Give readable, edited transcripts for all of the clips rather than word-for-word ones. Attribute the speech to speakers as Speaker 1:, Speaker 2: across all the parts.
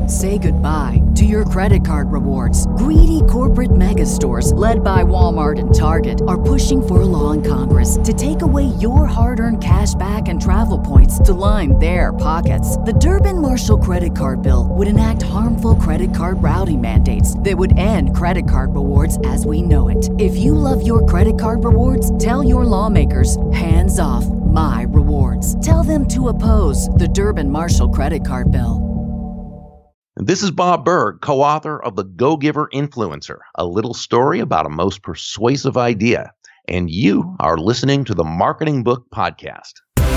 Speaker 1: Say goodbye to your credit card rewards. Greedy corporate mega stores, led by Walmart and Target, are pushing for a law in Congress to take away your hard-earned cash back and travel points to line their pockets. The Durbin-Marshall credit card bill would enact harmful credit card routing mandates that would end credit card rewards as we know it. If you love your credit card rewards, tell your lawmakers, hands off my rewards. Tell them to oppose the Durbin-Marshall credit card bill.
Speaker 2: This is Bob Burg, co-author of The Go-Giver Influencer, a little story about a most persuasive idea. And you are listening to the Marketing Book Podcast.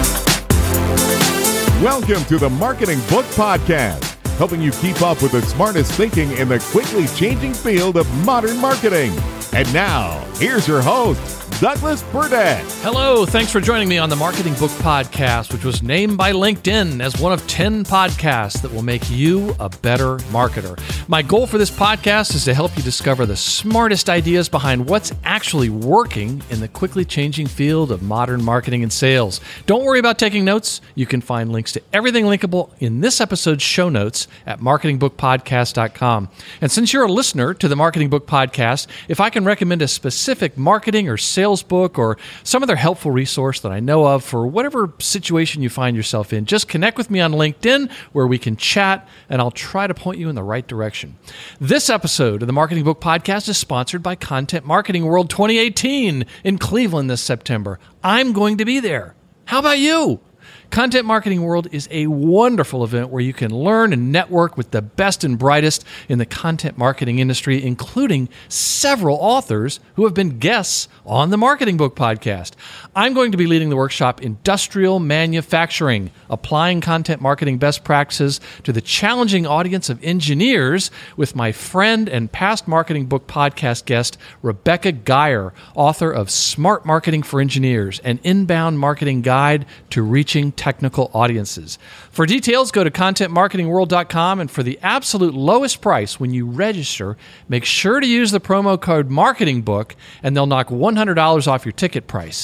Speaker 3: Welcome to the Marketing Book Podcast, helping you keep up with the smartest thinking in the quickly changing field of modern marketing. And now, here's your host, Douglas Burdett.
Speaker 4: Hello, thanks for joining me on the Marketing Book Podcast, which was named by LinkedIn as one of 10 podcasts that will make you a better marketer. My goal for this podcast is to help you discover the smartest ideas behind what's actually working in the quickly changing field of modern marketing and sales. Don't worry about taking notes. You can find links to everything linkable in this episode's show notes at marketingbookpodcast.com. And since you're a listener to the Marketing Book Podcast, if I can recommend a specific marketing or sales book or some other helpful resource that I know of for whatever situation you find yourself in, just connect with me on LinkedIn where we can chat and I'll try to point you in the right direction. This episode of the Marketing Book Podcast is sponsored by Content Marketing World 2018 in Cleveland this September. I'm going to be there. How about you? Content Marketing World is a wonderful event where you can learn and network with the best and brightest in the content marketing industry, including several authors who have been guests on the Marketing Book Podcast. I'm going to be leading the workshop Industrial Manufacturing, Applying Content Marketing Best Practices to the Challenging Audience of Engineers with my friend and past Marketing Book Podcast guest, Rebecca Geyer, author of Smart Marketing for Engineers, an inbound marketing guide to reaching technical audiences. For details, go to contentmarketingworld.com, and for the absolute lowest price when you register, make sure to use the promo code MARKETINGBOOK, and they'll knock $100 off your ticket price.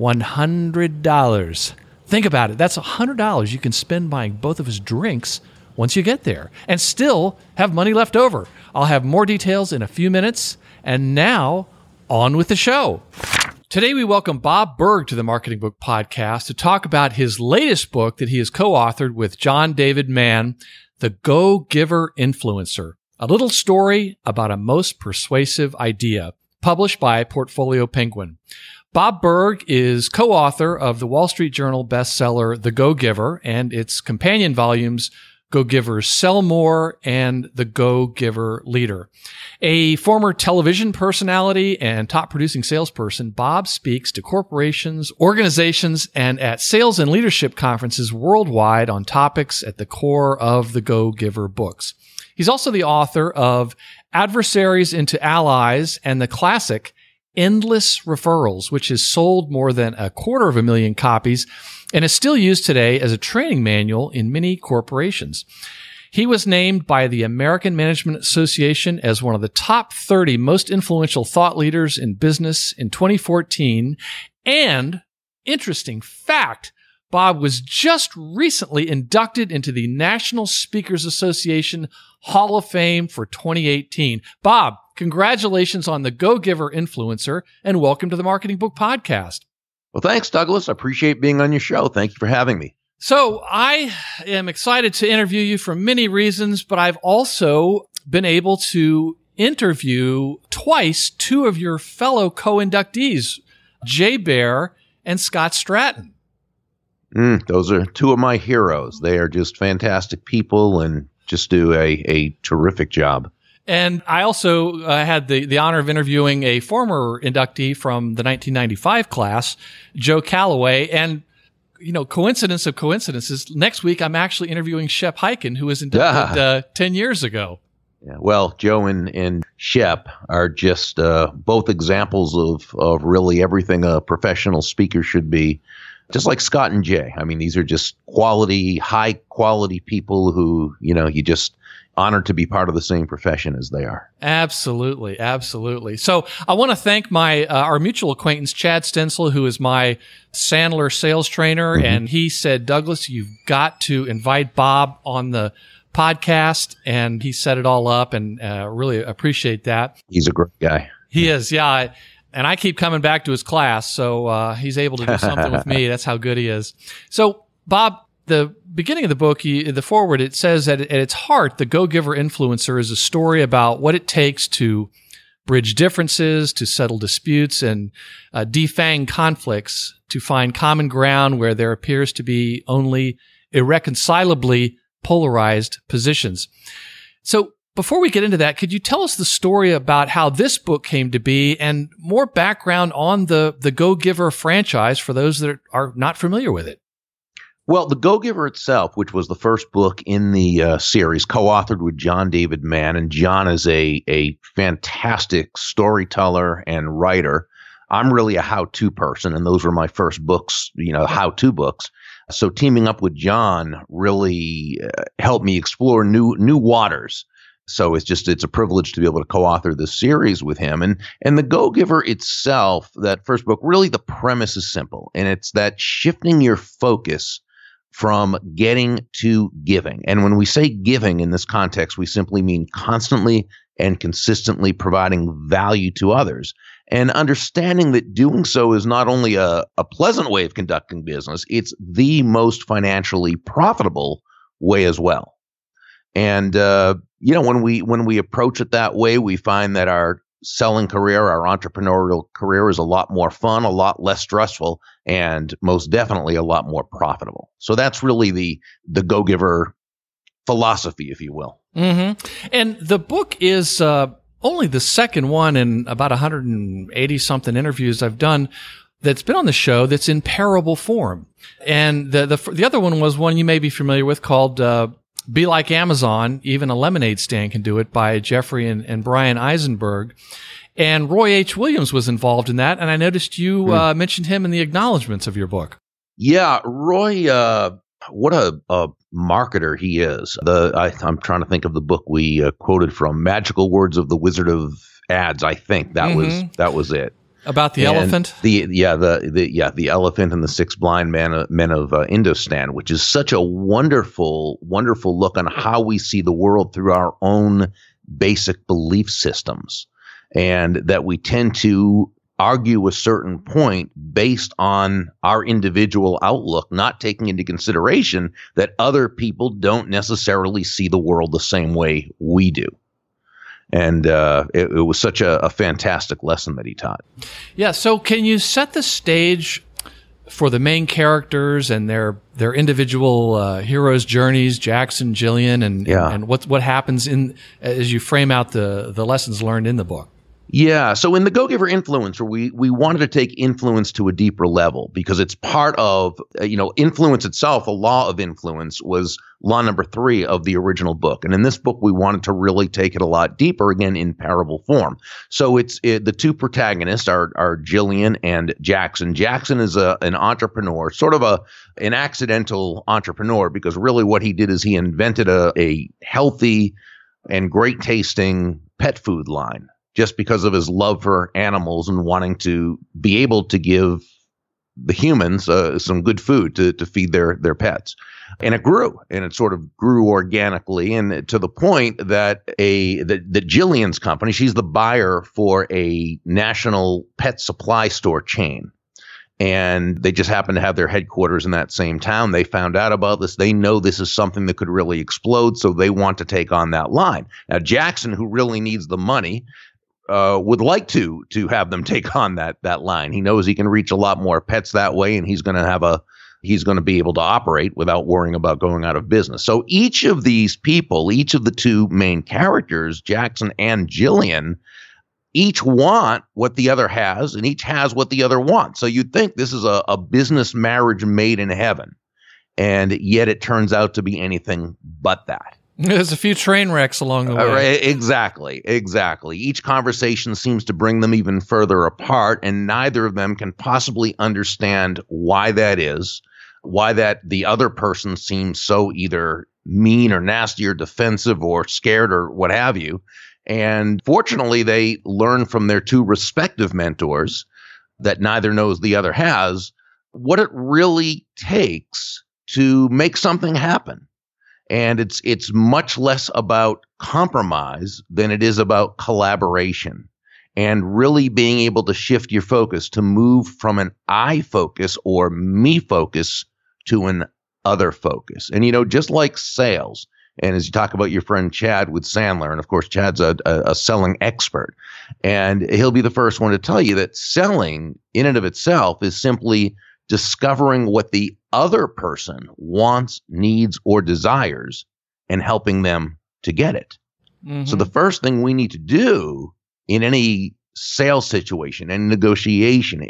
Speaker 4: $100. Think about it. That's $100 you can spend buying both of his drinks once you get there and still have money left over. I'll have more details in a few minutes. And now, on with the show. Today, we welcome Bob Burg to the Marketing Book Podcast to talk about his latest book that he has co-authored with John David Mann, The Go-Giver Influencer, a little story about a most persuasive idea, published by Portfolio Penguin. Bob Burg is co-author of the Wall Street Journal bestseller, The Go-Giver, and its companion volumes, Go-Giver Sell More and The Go-Giver Leader. A former television personality and top producing salesperson, Bob speaks to corporations, organizations, and at sales and leadership conferences worldwide on topics at the core of the Go-Giver books. He's also the author of Adversaries into Allies and the classic Endless Referrals, which has sold more than 250,000 copies and is still used today as a training manual in many corporations. He was named by the American Management Association as one of the top 30 most influential thought leaders in business in 2014. And, interesting fact, Bob was just recently inducted into the National Speakers Association Hall of Fame for 2018. Bob, congratulations on the Go-Giver Influencer, and welcome to the Marketing Book Podcast.
Speaker 2: Well, thanks, Douglas. I appreciate being on your show. Thank you for having me.
Speaker 4: So I am excited to interview you for many reasons, but I've also been able to interview twice two of your fellow co-inductees, Jay Baer and Scott Stratton.
Speaker 2: Those are two of my heroes. They are just fantastic people and just do a terrific job.
Speaker 4: And I also had the honor of interviewing a former inductee from the 1995 class, Joe Calloway. And, you know, coincidence of coincidences, next week I'm actually interviewing Shep Hyken, who was inducted 10 years ago.
Speaker 2: Yeah, well, Joe and Shep are just both examples of really everything a professional speaker should be. Just like Scott and Jay. I mean, these are just high quality people who, you know, you just honored to be part of the same profession as they are.
Speaker 4: Absolutely. Absolutely. So I want to thank our mutual acquaintance, Chad Stensel, who is my Sandler sales trainer. Mm-hmm. And he said, Douglas, you've got to invite Bob on the podcast, and he set it all up, and really appreciate that.
Speaker 2: He's a great guy.
Speaker 4: He is, yeah. And I keep coming back to his class, so he's able to do something with me. That's how good he is. So, Bob, the beginning of the book, the foreword, it says that at its heart, the Go-Giver Influencer is a story about what it takes to bridge differences, to settle disputes, and defang conflicts, to find common ground where there appears to be only irreconcilably polarized positions. So, before we get into that, could you tell us the story about how this book came to be and more background on the Go-Giver franchise for those that are not familiar with it?
Speaker 2: Well, The Go-Giver itself, which was the first book in the series, co-authored with John David Mann, and John is a fantastic storyteller and writer. I'm really a how-to person, and those were my first books, how-to books. So teaming up with John really helped me explore new waters. So it's a privilege to be able to co-author this series with him. And The Go-Giver itself, that first book, really the premise is simple. And it's that shifting your focus from getting to giving. And when we say giving in this context, we simply mean constantly and consistently providing value to others. And understanding that doing so is not only a pleasant way of conducting business, it's the most financially profitable way as well. And when we approach it that way, we find that our selling career, our entrepreneurial career, is a lot more fun, a lot less stressful, and most definitely a lot more profitable. So that's really the Go-Giver philosophy, if you will.
Speaker 4: Mm-hmm. And the book is only the second one in about 180 something interviews I've done that's been on the show that's in parable form. And the other one was one you may be familiar with called Be Like Amazon, Even a Lemonade Stand Can Do It, by Jeffrey and Brian Eisenberg. And Roy H. Williams was involved in that, and I noticed you mentioned him in the acknowledgments of your book.
Speaker 2: Yeah, Roy, what a marketer he is. I'm trying to think of the book we quoted from, Magical Words of the Wizard of Ads, I think. That was it.
Speaker 4: About the elephant?
Speaker 2: The elephant and the six blind men of Indostan, which is such a wonderful, wonderful look on how we see the world through our own basic belief systems, and that we tend to argue a certain point based on our individual outlook, not taking into consideration that other people don't necessarily see the world the same way we do. And it was such a fantastic lesson that he taught. Yeah.
Speaker 4: So can you set the stage for the main characters and their individual heroes' journeys, Jackson, Jillian, and what happens as you frame out the lessons learned in the book?
Speaker 2: Yeah. So in the Go-Giver Influencer, we wanted to take influence to a deeper level because it's part of, influence itself. A law of influence was law number 3 of the original book. And in this book, we wanted to really take it a lot deeper, again, in parable form. So the two protagonists are Jillian and Jackson. Jackson is an entrepreneur, sort of an accidental entrepreneur, because really what he did is he invented a healthy and great tasting pet food line, just because of his love for animals and wanting to be able to give the humans some good food to feed their pets. And it grew, and it sort of grew organically, and to the point that that Jillian's company, she's the buyer for a national pet supply store chain. And they just happen to have their headquarters in that same town. They found out about this. They know this is something that could really explode, so they want to take on that line. Now, Jackson, who really needs the money, would like to have them take on that line. He knows he can reach a lot more pets that way, and he's going to be able to operate without worrying about going out of business. So each of these people, each of the two main characters, Jackson and Jillian, each want what the other has, and each has what the other wants. So you'd think this is a business marriage made in heaven, and yet it turns out to be anything but that.
Speaker 4: There's a few train wrecks along the way.
Speaker 2: Exactly. Each conversation seems to bring them even further apart, and neither of them can possibly understand why that is, why that the other person seems so either mean or nasty or defensive or scared or what have you. And fortunately, they learn from their two respective mentors that neither knows the other has what it really takes to make something happen. And it's much less about compromise than it is about collaboration, and really being able to shift your focus to move from an I focus or me focus to an other focus. And, just like sales, and as you talk about your friend Chad with Sandler, and of course, Chad's a selling expert, and he'll be the first one to tell you that selling in and of itself is simply discovering what the other person wants, needs, or desires and helping them to get it. Mm-hmm. So the first thing we need to do in any sales situation, any negotiation,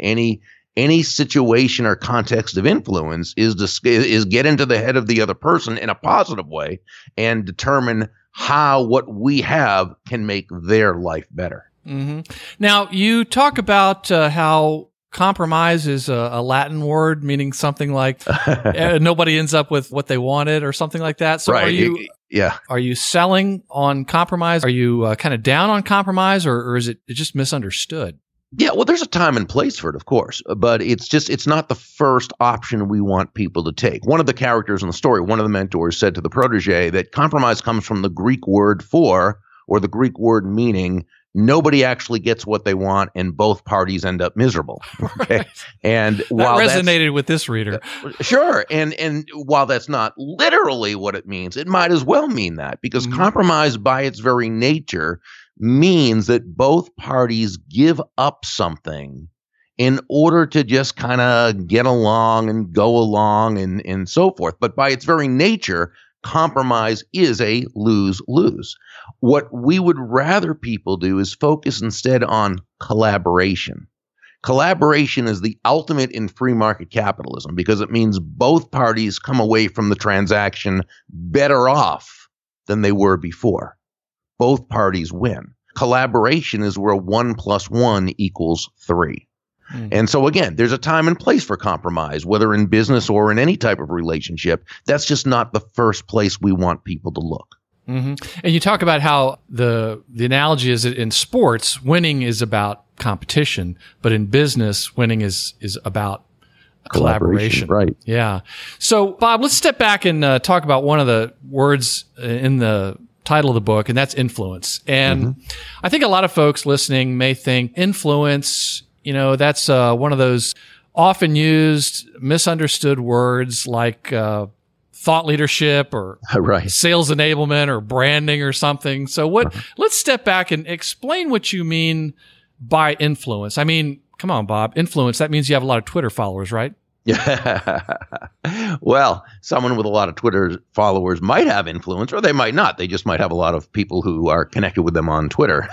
Speaker 2: any situation or context of influence is get into the head of the other person in a positive way and determine how what we have can make their life better.
Speaker 4: Mm-hmm. Now, you talk about how compromise is a Latin word meaning something like nobody ends up with what they wanted or something like that. So
Speaker 2: right.
Speaker 4: Are you selling on compromise? Are you kind of down on compromise, or is it just misunderstood?
Speaker 2: Yeah, well, there's a time and place for it, of course, but it's not the first option we want people to take. One of the characters in the story, one of the mentors said to the protege that compromise comes from the Greek word for, or the Greek word meaning, nobody actually gets what they want and both parties end up miserable. Okay.
Speaker 4: Right.
Speaker 2: And
Speaker 4: while that resonated with this reader.
Speaker 2: Sure. And while that's not literally what it means, it might as well mean that, because compromise by its very nature means that both parties give up something in order to just kind of get along and go along and so forth. But by its very nature, compromise is a lose-lose. What we would rather people do is focus instead on collaboration. Collaboration is the ultimate in free market capitalism because it means both parties come away from the transaction better off than they were before. Both parties win. Collaboration is where 1 + 1 = 3. And so again, there's a time and place for compromise, whether in business or in any type of relationship. That's just not the first place we want people to look.
Speaker 4: Mm-hmm. And you talk about how the analogy is that in sports, winning is about competition, but in business, winning is about collaboration. Right. Yeah. So Bob, let's step back and talk about one of the words in the title of the book, and that's influence. And I think a lot of folks listening may think influence, that's one of those often used, misunderstood words like thought leadership or sales enablement or branding or something. So let's step back and explain what you mean by influence. I mean, come on, Bob, influence, that means you have a lot of Twitter followers, right?
Speaker 2: Yeah. Well, someone with a lot of Twitter followers might have influence, or they might not. They just might have a lot of people who are connected with them on Twitter.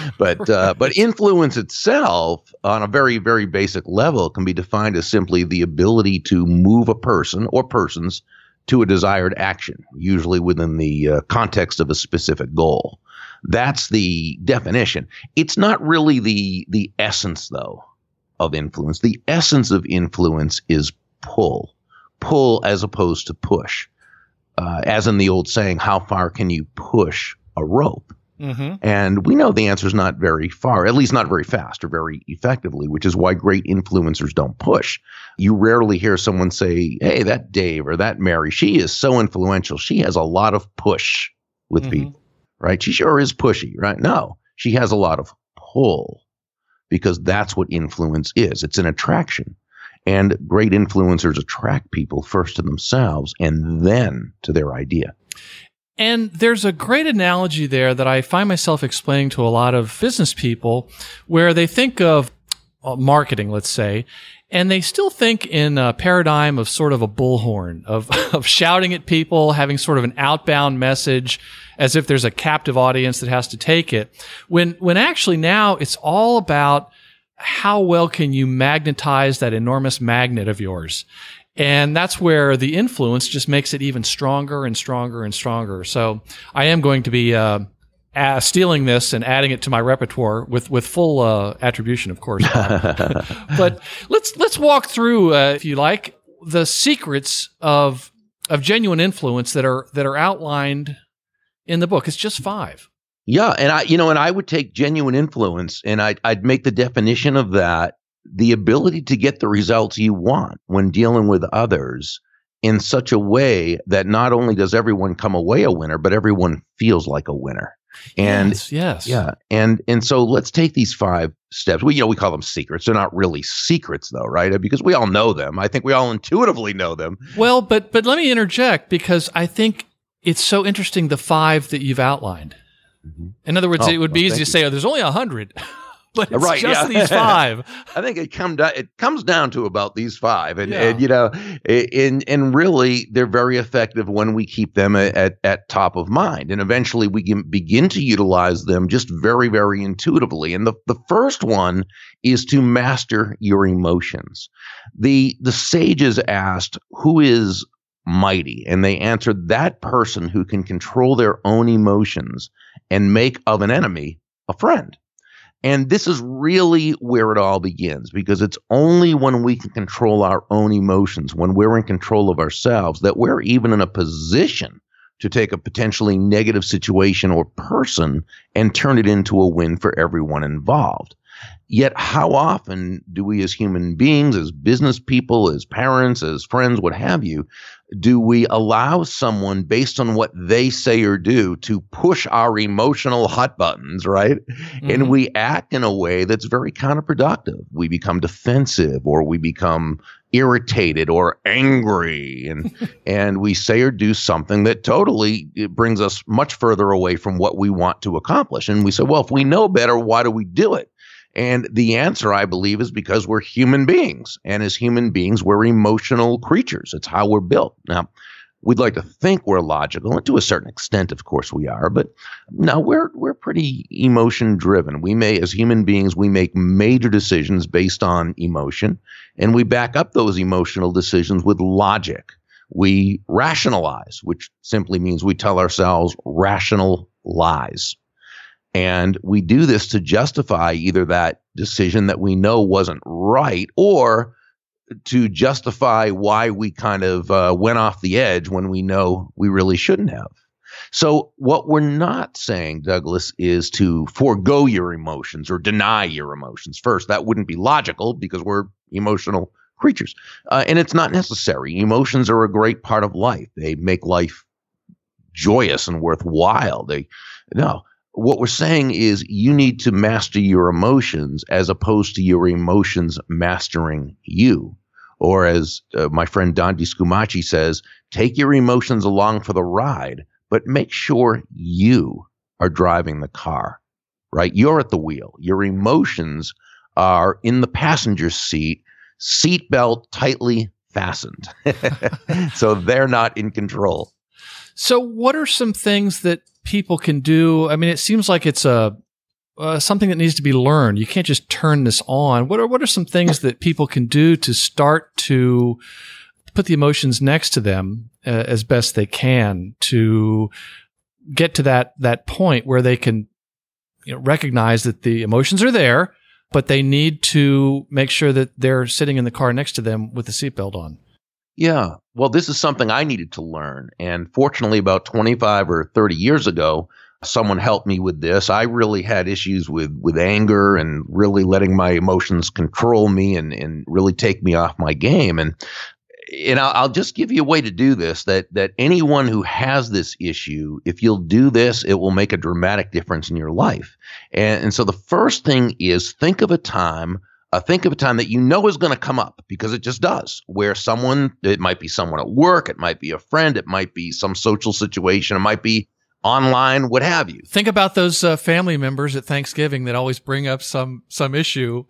Speaker 2: But influence itself, on a very, very basic level, can be defined as simply the ability to move a person or persons to a desired action, usually within the context of a specific goal. That's the definition. It's not really the essence, though, of influence. The essence of influence is pull as opposed to push. As in the old saying, how far can you push a rope? Mm-hmm. And we know the answer is not very far, at least not very fast or very effectively, which is why great influencers don't push. You rarely hear someone say, hey, that Dave or that Mary, she is so influential. She has a lot of push with people, right? She sure is pushy, right? No, she has a lot of pull. Because that's what influence is. It's an attraction. And great influencers attract people first to themselves and then to their idea.
Speaker 4: And there's a great analogy there that I find myself explaining to a lot of business people where they think of marketing, let's say, and they still think in a paradigm of sort of a bullhorn, of shouting at people, having sort of an outbound message, as if there's a captive audience that has to take it. When actually now it's all about how well can you magnetize that enormous magnet of yours. And that's where the influence just makes it even stronger and stronger and stronger. So I am going to be stealing this and adding it to my repertoire with full attribution, of course. But let's walk through, if you like, the secrets of genuine influence that are outlined in the book. It's just 5.
Speaker 2: Yeah, and I would take genuine influence, and I'd make the definition of that the ability to get the results you want when dealing with others in such a way that not only does everyone come away a winner, but everyone feels like a winner. And
Speaker 4: yes.
Speaker 2: Yeah. And so let's take these 5 steps. We call them secrets. They're not really secrets though, right? Because we all know them. I think we all intuitively know them.
Speaker 4: Well, but let me interject, because I think it's so interesting, the 5 that you've outlined. Mm-hmm. In other words, it would be easy to say, there's only 100. But it's just these 5.
Speaker 2: I think it comes down to about these 5, and really they're very effective when we keep them at top of mind, and eventually we can begin to utilize them just very, very intuitively. And the first one is to master your emotions. The sages asked, "Who is mighty?" And they answered, "That person who can control their own emotions and make of an enemy a friend." And this is really where it all begins, because it's only when we can control our own emotions, when we're in control of ourselves, that we're even in a position to take a potentially negative situation or person and turn it into a win for everyone involved. Yet how often do we as human beings, as business people, as parents, as friends, what have you, do we allow someone based on what they say or do to push our emotional hot buttons, right? Mm-hmm. And we act in a way that's very counterproductive. We become defensive, or we become irritated or angry, and we say or do something that totally brings us much further away from what we want to accomplish. And we say, well, if we know better, why do we do it? And the answer, I believe, is because we're human beings. And as human beings, we're emotional creatures. It's how we're built. Now, we'd like to think we're logical, and to a certain extent, of course, we are. But no, we're pretty emotion driven. As human beings, we make major decisions based on emotion, and we back up those emotional decisions with logic. We rationalize, which simply means we tell ourselves rational lies. And we do this to justify either that decision that we know wasn't right, or to justify why we kind of went off the edge when we know we really shouldn't have. So what we're not saying, Douglas, is to forego your emotions or deny your emotions. First, that wouldn't be logical, because we're emotional creatures. And it's not necessary. Emotions are a great part of life. They make life joyous and worthwhile. What we're saying is you need to master your emotions as opposed to your emotions mastering you. Or as my friend Dante Scumaci says, take your emotions along for the ride, but make sure you are driving the car, right? You're at the wheel. Your emotions are in the passenger seat, seatbelt tightly fastened. So they're not in control.
Speaker 4: So what are some things that people can do? I mean, it seems like it's something that needs to be learned. You can't just turn this on. What are some things that people can do to start to put the emotions next to them as best they can, to get to that point where they can recognize that the emotions are there, but they need to make sure that they're sitting in the car next to them with the seatbelt on?
Speaker 2: Yeah. Well, this is something I needed to learn. And fortunately, about 25 or 30 years ago, someone helped me with this. I really had issues with anger and really letting my emotions control me and really take me off my game. And I'll just give you a way to do this, that anyone who has this issue, if you'll do this, it will make a dramatic difference in your life. And so the first thing is think of a time that you know is going to come up, because it just does, where it might be someone at work, it might be a friend, it might be some social situation, it might be online, what have you.
Speaker 4: Think about those family members at Thanksgiving that always bring up some issue.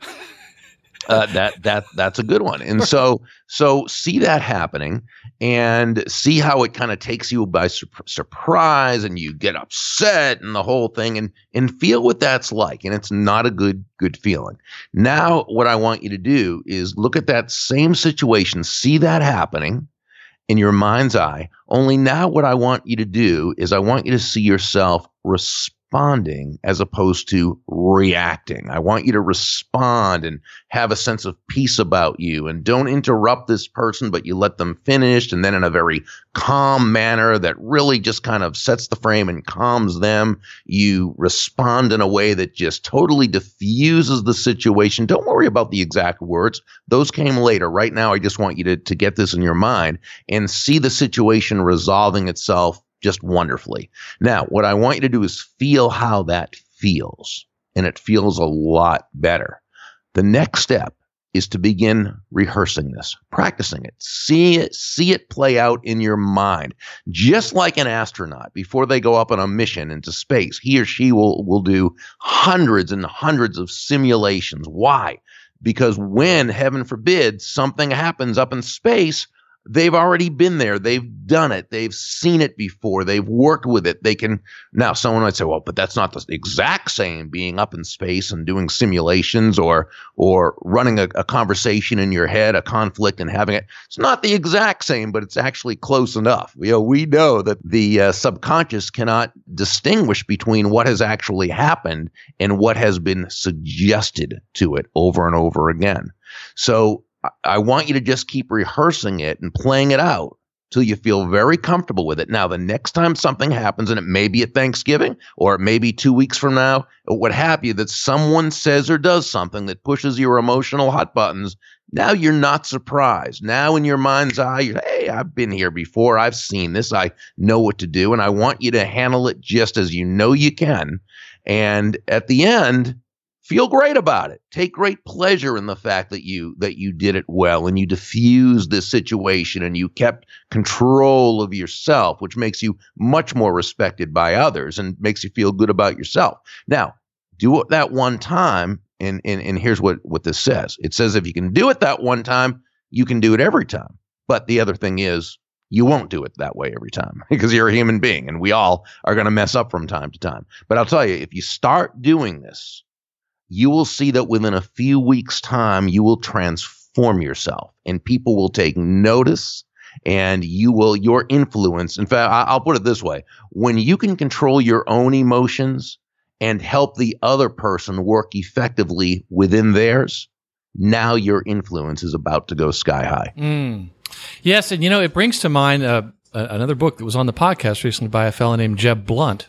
Speaker 2: That's a good one. And so see that happening and see how it kind of takes you by surprise, and you get upset and the whole thing, and feel what that's like. And it's not a good feeling. Now, what I want you to do is look at that same situation, see that happening in your mind's eye. Only now what I want you to do is I want you to see yourself responding responding as opposed to reacting. I want you to respond and have a sense of peace about you, and don't interrupt this person, but you let them finish, and then in a very calm manner that really just kind of sets the frame and calms them, you respond in a way that just totally diffuses the situation. Don't worry about the exact words. Those came later. Right now, I just want you to get this in your mind and see the situation resolving itself just wonderfully. Now, what I want you to do is feel how that feels, and it feels a lot better. The next step is to begin rehearsing this, practicing it, see it play out in your mind. Just like an astronaut, before they go up on a mission into space, he or she will do hundreds and hundreds of simulations. Why? Because when, heaven forbid, something happens up in space, they've already been there. They've done it. They've seen it before. They've worked with it. They can now. Someone might say, "Well, but that's not the exact same being up in space and doing simulations or running a conversation in your head, a conflict, and having it." It's not the exact same, but it's actually close enough. We know that the subconscious cannot distinguish between what has actually happened and what has been suggested to it over and over again. So I want you to just keep rehearsing it and playing it out till you feel very comfortable with it. Now, the next time something happens, and it may be at Thanksgiving or it may be 2 weeks from now, or what have you, that someone says or does something that pushes your emotional hot buttons, now you're not surprised. Now in your mind's eye, you're, hey, I've been here before. I've seen this. I know what to do. And I want you to handle it just as you know you can. And at the end, feel great about it. Take great pleasure in the fact that you did it well, and you diffused this situation, and you kept control of yourself, which makes you much more respected by others and makes you feel good about yourself. Now, do it that one time, and here's what this says. It says if you can do it that one time, you can do it every time. But the other thing is, you won't do it that way every time because you're a human being, and we all are going to mess up from time to time. But I'll tell you, if you start doing this, you will see that within a few weeks' time, you will transform yourself, and people will take notice, and your influence. In fact, I'll put it this way. When you can control your own emotions and help the other person work effectively within theirs, now your influence is about to go sky high.
Speaker 4: Yes. And, it brings to mind another book that was on the podcast recently by a fellow named Jeb Blunt.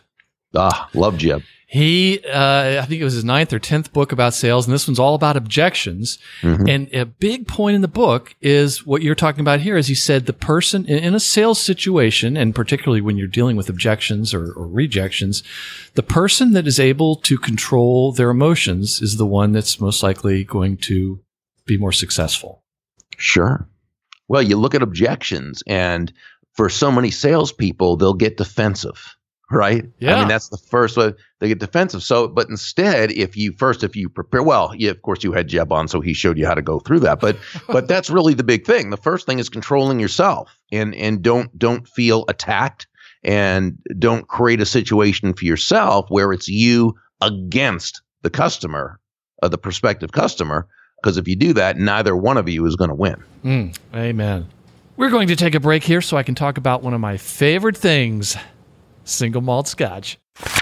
Speaker 2: Love Jeb.
Speaker 4: He, I think it was his 9th or 10th book about sales, and this one's all about objections. Mm-hmm. And a big point in the book is what you're talking about here, is he said the person in a sales situation, and particularly when you're dealing with objections or rejections, the person that is able to control their emotions is the one that's most likely going to be more successful.
Speaker 2: Sure. Well, you look at objections, and for so many salespeople, they'll get defensive. Right?
Speaker 4: Yeah.
Speaker 2: I mean, that's the first way they get defensive. So, but instead, if you prepare, of course you had Jeb on, so he showed you how to go through that. But that's really the big thing. The first thing is controlling yourself, and don't feel attacked, and don't create a situation for yourself where it's you against the customer, the prospective customer. Because if you do that, neither one of you is going to win.
Speaker 4: Amen. We're going to take a break here so I can talk about one of my favorite things. Single malt scotch.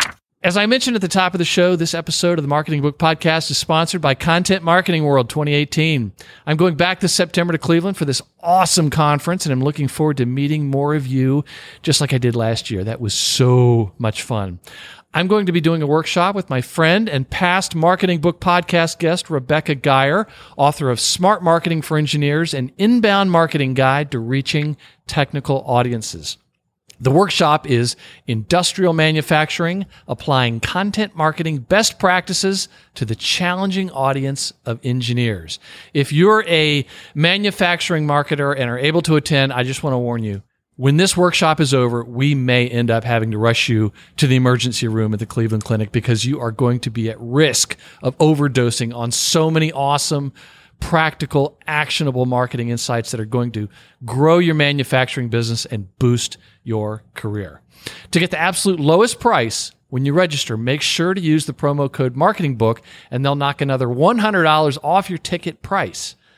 Speaker 4: As I mentioned at the top of the show, this episode of the Marketing Book Podcast is sponsored by Content Marketing World 2018. I'm going back this September to Cleveland for this awesome conference, and I'm looking forward to meeting more of you, just like I did last year. That was so much fun. I'm going to be doing a workshop with my friend and past Marketing Book Podcast guest, Rebecca Geyer, author of Smart Marketing for Engineers, an inbound marketing guide to reaching technical audiences. The workshop is Industrial Manufacturing, applying content marketing best practices to the challenging audience of engineers. If you're a manufacturing marketer and are able to attend, I just want to warn you, when this workshop is over, we may end up having to rush you to the emergency room at the Cleveland Clinic because you are going to be at risk of overdosing on so many awesome, practical, actionable marketing insights that are going to grow your manufacturing business and boost your career. To get the absolute lowest price when you register, make sure to use the promo code MarketingBook, and they'll knock another $100 off your ticket price.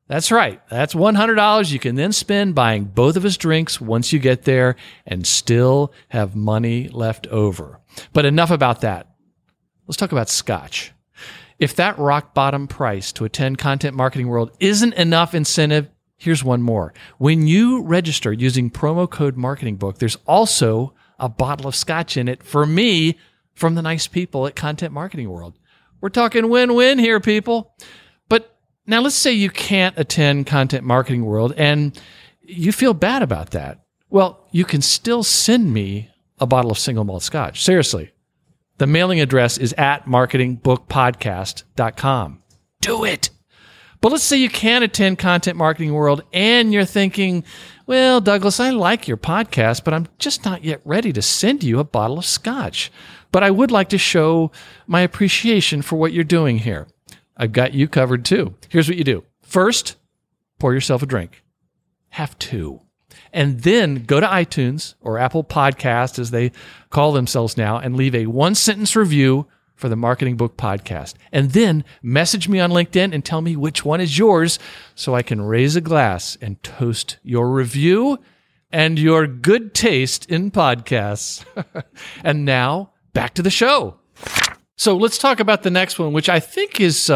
Speaker 4: That's right. That's $100 you can then spend buying both of his drinks once you get there and still have money left over. But enough about that. Let's talk about Scotch. If that rock bottom price to attend Content Marketing World isn't enough incentive, here's one more. When you register using promo code MarketingBook, there's also a bottle of Scotch in it for me from the nice people at Content Marketing World. We're talking win-win here, people. But now let's say you can't attend Content Marketing World and you feel bad about that. Well, you can still send me a bottle of single malt Scotch. Seriously. The mailing address is at marketingbookpodcast.com. Do it. But let's say you can't attend Content Marketing World and you're thinking, well, Douglas, I like your podcast, but I'm just not yet ready to send you a bottle of Scotch. But I would like to show my appreciation for what you're doing here. I've got you covered too. Here's what you do. First, pour yourself a drink. Have two. And then go to iTunes or Apple Podcast, as they call themselves now, and leave a one-sentence review for the Marketing Book Podcast. And then message me on LinkedIn and tell me which one is yours so I can raise a glass and toast your review and your good taste in podcasts. And now, back to the show. So let's talk about the next one, which I think is,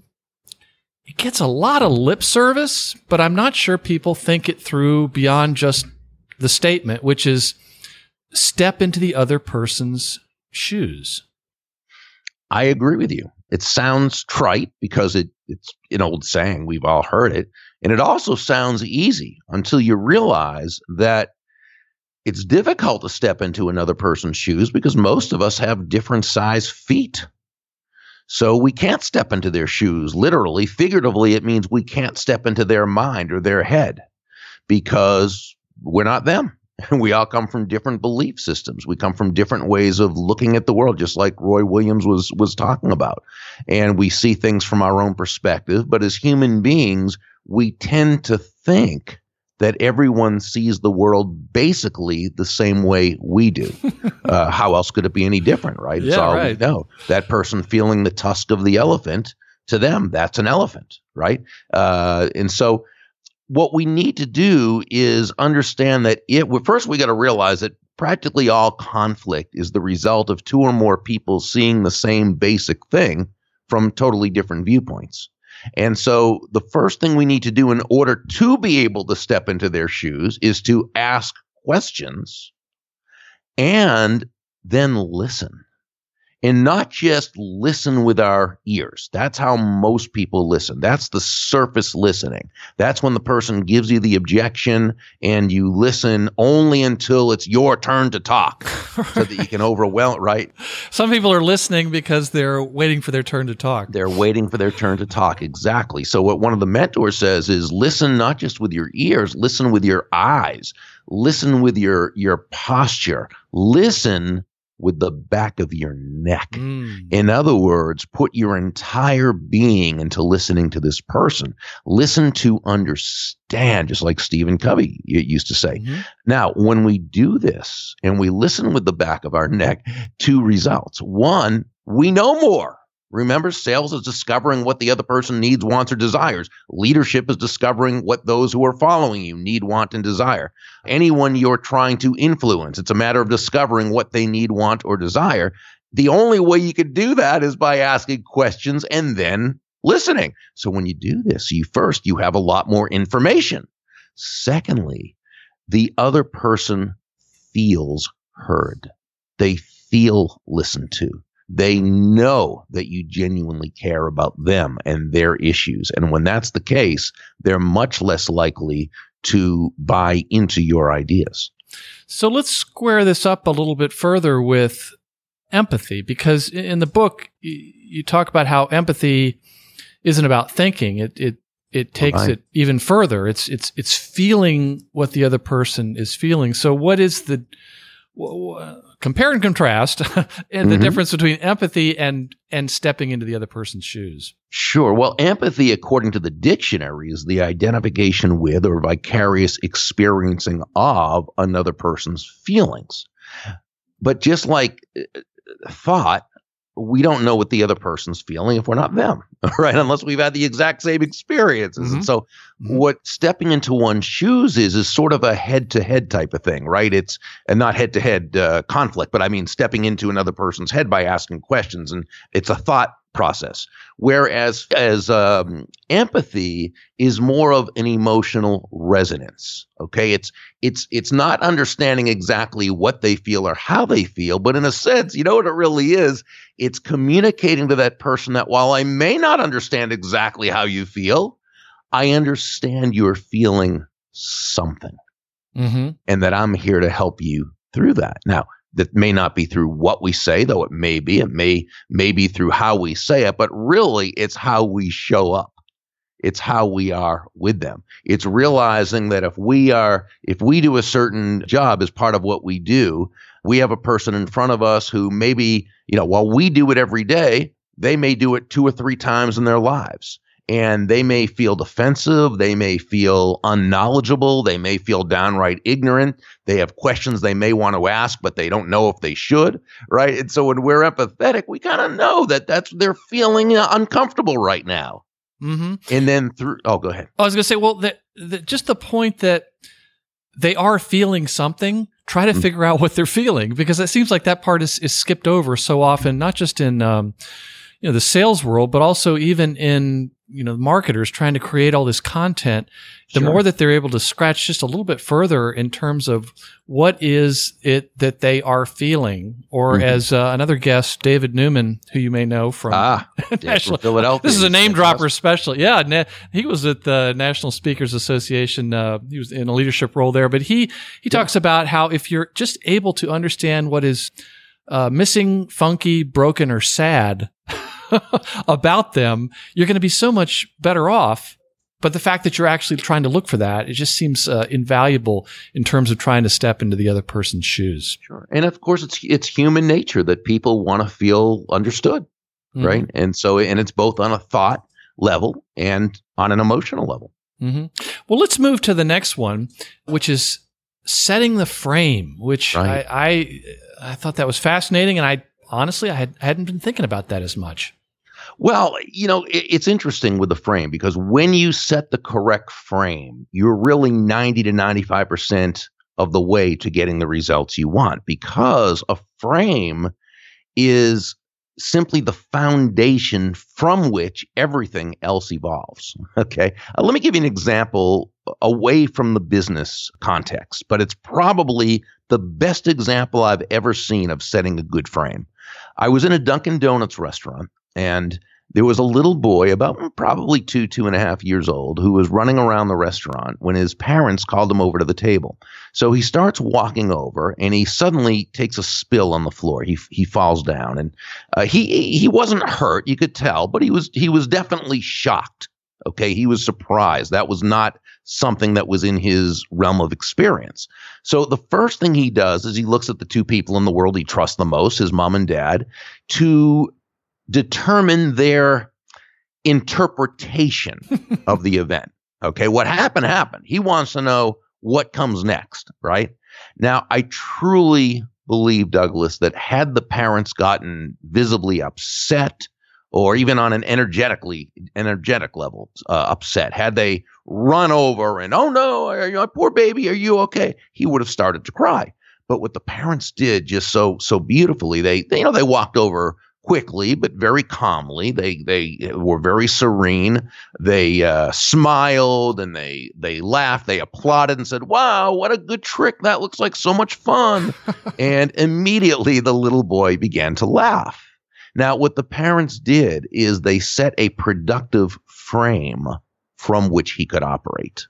Speaker 4: it gets a lot of lip service, but I'm not sure people think it through beyond just the statement, which is step into the other person's shoes.
Speaker 2: I agree with you. It sounds trite because it's an old saying. We've all heard it. And it also sounds easy until you realize that it's difficult to step into another person's shoes because most of us have different size feet. So we can't step into their shoes. Literally, figuratively, it means we can't step into their mind or their head because we're not them. We all come from different belief systems. We come from different ways of looking at the world, just like Roy Williams was talking about. And we see things from our own perspective. But as human beings, we tend to think that everyone sees the world basically the same way we do. How else could it be any different, right? It's all we know. That person feeling the tusk of the elephant, to them, that's an elephant, right? And so what we need to do is understand that first we got to realize that practically all conflict is the result of two or more people seeing the same basic thing from totally different viewpoints. And so the first thing we need to do in order to be able to step into their shoes is to ask questions and then listen. And not just listen with our ears. That's how most people listen. That's the surface listening. That's when the person gives you the objection and you listen only until it's your turn to talk so that you can overwhelm, right?
Speaker 4: Some people are listening because they're waiting for their turn to talk.
Speaker 2: They're waiting for their turn to talk, exactly. So what one of the mentors says is listen not just with your ears, listen with your eyes. Listen with your posture. Listen with the back of your neck. In other words, put your entire being into listening to this person. Listen to understand, just like Stephen Covey used to say. Now, when we do this and we listen with the back of our neck, two results. One, we know more. Remember, sales is discovering what the other person needs, wants, or desires. Leadership is discovering what those who are following you need, want, and desire. Anyone you're trying to influence, it's a matter of discovering what they need, want, or desire. The only way you could do that is by asking questions and then listening. So when you do this, you have a lot more information. Secondly, the other person feels heard. They feel listened to. They know that you genuinely care about them and their issues. And when that's the case, they're much less likely to buy into your ideas.
Speaker 4: So let's square this up a little bit further with empathy, because in the book, you talk about how empathy isn't about thinking. It takes it even further. It's feeling what the other person is feeling. So what is the compare and contrast and the difference between empathy and stepping into the other person's shoes?
Speaker 2: Sure. Well, empathy, according to the dictionary, is the identification with or vicarious experiencing of another person's feelings. But just like thought, we don't know what the other person's feeling if we're not them, right? Unless we've had the exact same experiences.
Speaker 4: Mm-hmm.
Speaker 2: And so what stepping into one's shoes is sort of a head-to-head type of thing, right? It's and not head-to-head conflict, but I mean stepping into another person's head by asking questions, and it's a thought process. Whereas empathy is more of an emotional resonance. Okay, it's not understanding exactly what they feel or how they feel, but in a sense, you know what it really is? It's communicating to that person that while I may not understand exactly how you feel, I understand you're feeling something, and that I'm here to help you through that. Now, that may not be through what we say, though it may be. It may be through how we say it, but really it's how we show up. It's how we are with them. It's realizing that if we do a certain job as part of what we do, we have a person in front of us who maybe, while we do it every day, they may do it 2 or 3 times in their lives. And they may feel defensive. They may feel unknowledgeable. They may feel downright ignorant. They have questions they may want to ask, but they don't know if they should, right? And so when we're empathetic, we kind of know that they're feeling uncomfortable right now. Mm-hmm. And then go ahead.
Speaker 4: I was going to say, well, just the point that they are feeling something, try to figure out what they're feeling, because it seems like that part is skipped over so often, not just in the sales world, but also even in marketers trying to create all this content. The more that they're able to scratch just a little bit further in terms of what is it that they are feeling, or as another guest, David Newman, who you may know from
Speaker 2: National Philadelphia.
Speaker 4: This is a name dropper special. Yeah, he was at the National Speakers Association. He was in a leadership role there, but he talks about how if you're just able to understand what is missing, funky, broken, or sad about them, you're going to be so much better off. But the fact that you're actually trying to look for that, it just seems invaluable in terms of trying to step into the other person's shoes.
Speaker 2: Sure. And of course, it's human nature that people want to feel understood, right? And so, and it's both on a thought level and on an emotional level.
Speaker 4: Mm-hmm. Well, let's move to the next one, which is setting the frame, which I thought that was fascinating. And I hadn't been thinking about that as much.
Speaker 2: Well, it's interesting with the frame, because when you set the correct frame, you're really 90 to 95% of the way to getting the results you want, because a frame is simply the foundation from which everything else evolves. Okay. Let me give you an example away from the business context, but it's probably the best example I've ever seen of setting a good frame. I was in a Dunkin' Donuts restaurant, and there was a little boy about probably 2.5 years old who was running around the restaurant when his parents called him over to the table. So he starts walking over, and he suddenly takes a spill on the floor. He falls down, and he wasn't hurt, you could tell, but he was definitely shocked. Okay, he was surprised. That was not something that was in his realm of experience. So the first thing he does is he looks at the 2 people in the world he trusts the most, his mom and dad, to determine their interpretation of the event. Okay, what happened. He wants to know what comes next, right? Now, I truly believe, Douglas, that had the parents gotten visibly upset, or even on an energetic level upset, had they run over and, oh no, poor baby, are you okay? He would have started to cry. But what the parents did just so beautifully, they walked over quickly, but very calmly. They were very serene. They smiled, and they laughed. They applauded and said, "Wow, what a good trick. That looks like so much fun." And immediately the little boy began to laugh. Now, what the parents did is they set a productive frame from which he could operate.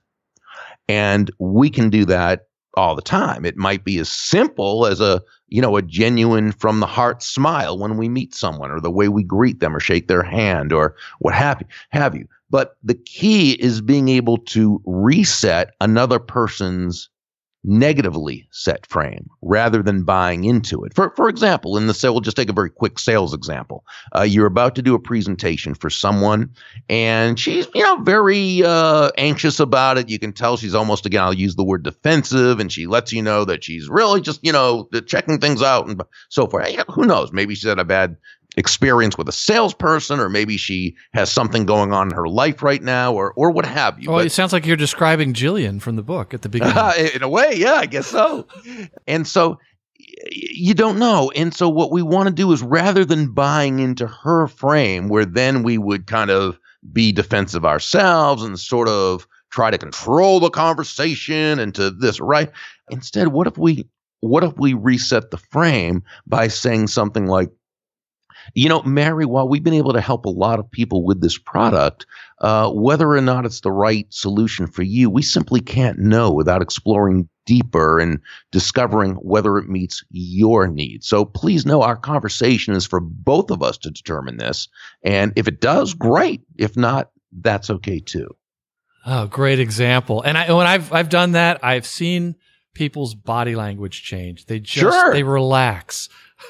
Speaker 2: And we can do that all the time. It might be as simple as a genuine from the heart smile when we meet someone, or the way we greet them or shake their hand, or what have you. But the key is being able to reset another person's negatively set frame rather than buying into it. For example, we'll just take a very quick sales example. You're about to do a presentation for someone, and she's, very anxious about it. You can tell she's almost, again, I'll use the word defensive, and she lets you know that she's really just, checking things out and so forth. Who knows? Maybe she's had a bad experience with a salesperson, or maybe she has something going on in her life right now, or what have you.
Speaker 4: Well, it sounds like you're describing Jillian from the book at the beginning.
Speaker 2: In a way, yeah, I guess so. And so you don't know. And so what we want to do is, rather than buying into her frame, where then we would kind of be defensive ourselves and sort of try to control the conversation into this, right? Instead, what if we reset the frame by saying something like, Mary, while we've been able to help a lot of people with this product, whether or not it's the right solution for you, we simply can't know without exploring deeper and discovering whether it meets your needs. So please know our conversation is for both of us to determine this. And if it does, great. If not, that's okay too.
Speaker 4: Oh, great example. And when I've done that, I've seen people's body language change. They they relax.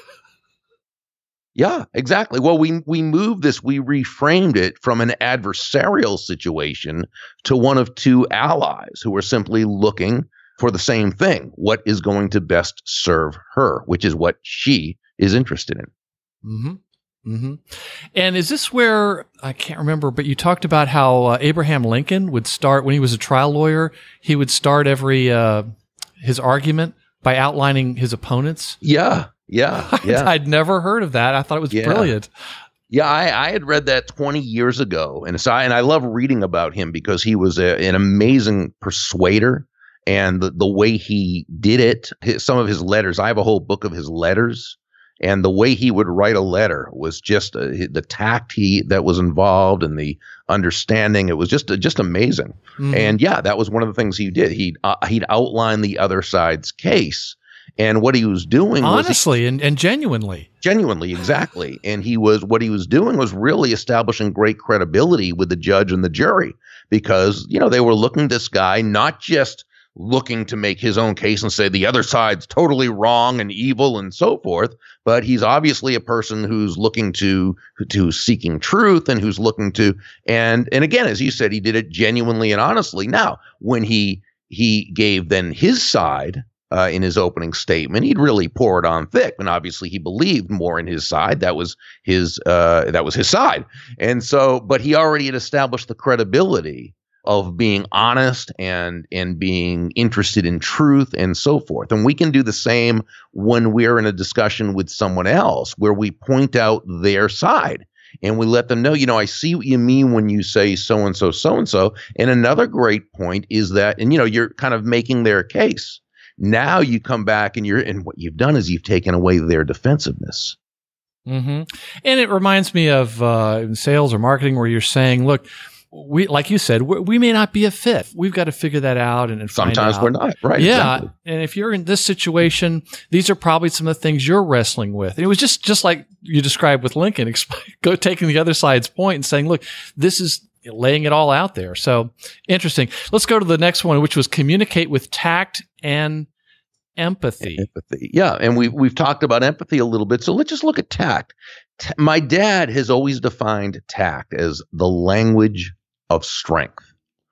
Speaker 2: Yeah, exactly. Well, we moved this, we reframed it from an adversarial situation to one of two allies who are simply looking for the same thing. What is going to best serve her, which is what she is interested in.
Speaker 4: Mm-hmm. Mm-hmm. And is this where, I can't remember, but you talked about how Abraham Lincoln would start, when he was a trial lawyer, he would start every his argument by outlining his opponents?
Speaker 2: Yeah.
Speaker 4: I'd never heard of that. I thought it was brilliant.
Speaker 2: Yeah, I had read that 20 years ago, and I love reading about him because he was an amazing persuader, and the way he did it, some of his letters. I have a whole book of his letters, and the way he would write a letter was just the tact that was involved and the understanding. It was just amazing. Mm-hmm. And yeah, that was one of the things he did. He'd outline the other side's case. And what he was doing
Speaker 4: honestly and genuinely,
Speaker 2: exactly. And what he was doing was really establishing great credibility with the judge and the jury, because, they were looking at this guy, not just looking to make his own case and say the other side's totally wrong and evil and so forth, but he's obviously a person who's looking to seeking truth, and who's looking to, and again, as you said, he did it genuinely and honestly. Now, when he gave then his side, in his opening statement, he'd really pour it on thick, and obviously he believed more in his side. That was his side, and so, but he already had established the credibility of being honest and being interested in truth and so forth. And we can do the same when we're in a discussion with someone else, where we point out their side and we let them know, I see what you mean when you say so and so, so and so. And another great point is that, and you're kind of making their case. Now you come back and what you've done is you've taken away their defensiveness.
Speaker 4: Mm-hmm. And it reminds me of in sales or marketing, where you're saying, look, we, like you said, we may not be a fit. We've got to figure that out and find
Speaker 2: sometimes
Speaker 4: out.
Speaker 2: We're not, right?
Speaker 4: Yeah.
Speaker 2: Exactly.
Speaker 4: And if you're in this situation, these are probably some of the things you're wrestling with. And it was just like you described with Lincoln, taking the other side's point and saying, look, this is laying it all out there. So interesting. Let's go to the next one, which was communicate with tact and empathy.
Speaker 2: Yeah. And we've talked about empathy a little bit. So let's just look at tact. My dad has always defined tact as the language of strength.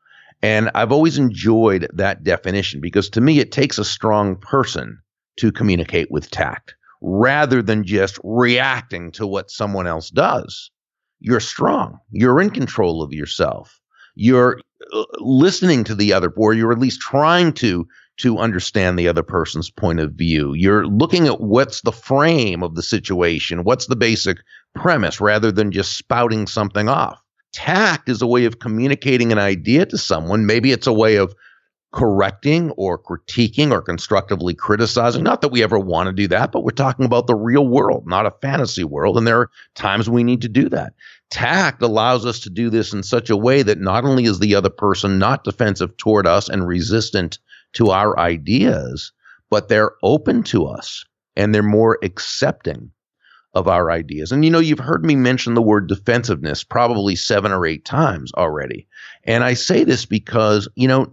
Speaker 2: And I've always enjoyed that definition, because to me, it takes a strong person to communicate with tact rather than just reacting to what someone else does. You're strong. You're in control of yourself. You're listening to the other, or you're at least trying to understand the other person's point of view. You're looking at what's the frame of the situation, what's the basic premise, rather than just spouting something off. Tact is a way of communicating an idea to someone. Maybe it's a way of correcting or critiquing or constructively criticizing. Not that we ever want to do that, but we're talking about the real world, not a fantasy world. And there are times we need to do that. Tact allows us to do this in such a way that not only is the other person not defensive toward us and resistant to our ideas, but they're open to us and they're more accepting of our ideas. And you've heard me mention the word defensiveness probably 7 or 8 times already. And I say this because,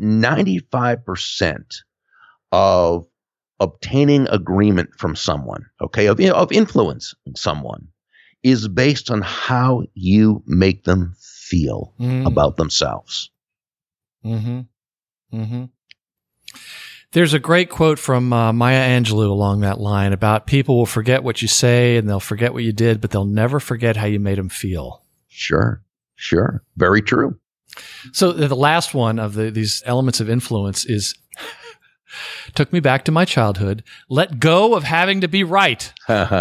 Speaker 2: 95% of obtaining agreement from someone, okay, of influencing someone, is based on how you make them feel about themselves.
Speaker 4: Mm-hmm. Mm-hmm. There's a great quote from Maya Angelou along that line about people will forget what you say and they'll forget what you did, but they'll never forget how you made them feel.
Speaker 2: Sure. Very true.
Speaker 4: So the last one of these elements of influence is, took me back to my childhood, let go of having to be right.